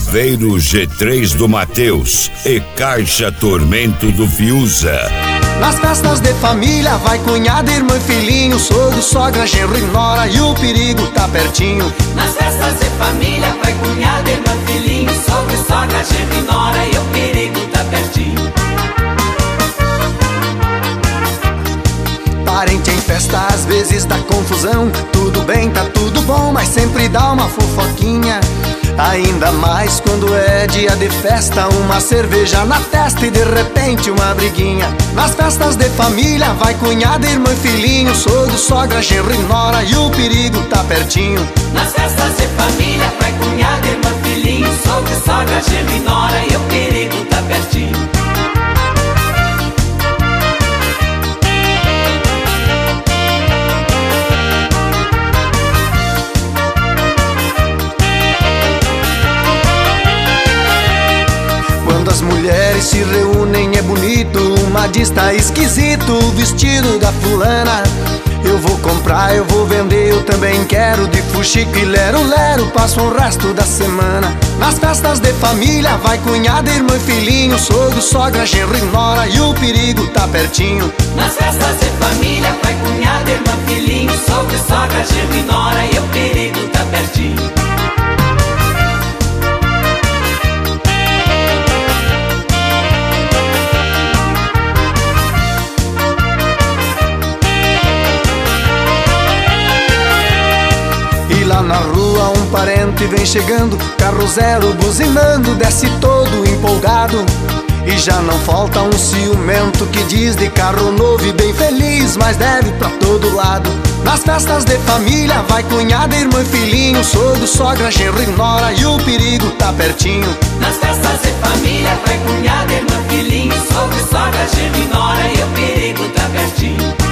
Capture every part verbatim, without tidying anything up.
Chaveiro G três do Mateus e Caixa Tormento do Fiuza. Nas festas de família vai cunhada, irmã e filhinho, sogro, sogra, genro e nora, e o perigo tá pertinho. Nas festas de família vai cunhada, irmã, filhinho, sogro, sogra, genro e nora, e o perigo tá pertinho. Parente em festa às vezes dá confusão. Tudo bem, tá tudo bom, mas sempre dá uma fofoquinha. Ainda mais quando é dia de festa, uma cerveja na testa e de repente uma briguinha. Nas festas de família vai cunhada, irmã e filhinho, sogro, sogra, genro e nora, e o perigo tá pertinho. Nas festas de família vai cunhada, irmã, filhinho, sogro, sogra, genro e nora, e o perigo tá pertinho. Quando as mulheres se reúnem é bonito, uma diz tá esquisito o vestido da fulana. Eu vou comprar, eu vou vender, eu também quero, de fuxico e lero-lero, passo o resto da semana. Nas festas de família vai cunhada, irmã e filhinho, sogro, sogra, genro e nora, e o perigo tá pertinho. Nas festas de família vai cunhada, irmã, filhinho, sogro, sogra, genro e nora, e o perigo tá pertinho. Lá na rua um parente vem chegando, carro zero buzinando, desce todo empolgado. E já não falta um ciumento que diz de carro novo e bem feliz, mas deve pra todo lado. Nas festas de família vai cunhada, irmã e filhinho, sogro, sogra, genro e nora, e o perigo tá pertinho. Nas festas de família vai cunhada, irmã, filhinho, sogro, sogra, genro e nora, e o perigo tá pertinho.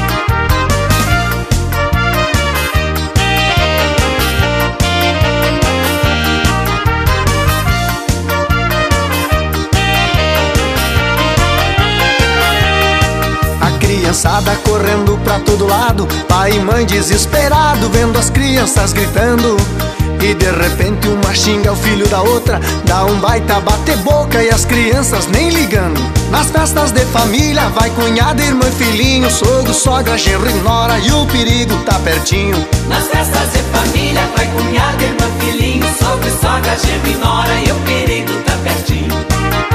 Criançada correndo pra todo lado, pai e mãe desesperado, vendo as crianças gritando. E de repente uma xinga o filho da outra, dá um baita bate-boca e as crianças nem ligando. Nas festas de família vai cunhada, irmã e filhinho, sogro, sogra, genro e nora, e o perigo tá pertinho. Nas festas de família vai cunhada, irmã, filhinho, sogro, sogra, genro e nora, e o perigo tá pertinho.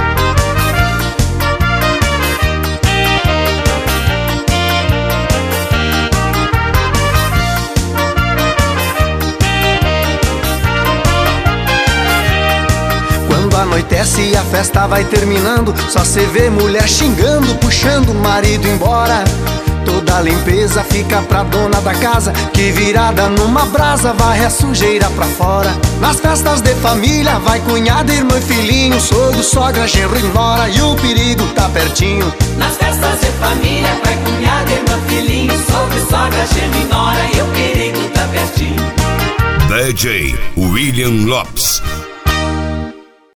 Anoitece e a festa vai terminando, só cê vê mulher xingando, puxando o marido embora. Toda a limpeza fica pra dona da casa, que virada numa brasa varre a sujeira pra fora. Nas festas de família vai cunhada, irmã e filhinho, sogro, sogra, genro e nora, e o perigo tá pertinho. Nas festas de família vai cunhada, irmã, filhinho, sogro, sogra, genro e nora, e o perigo tá pertinho. D J William Lopes.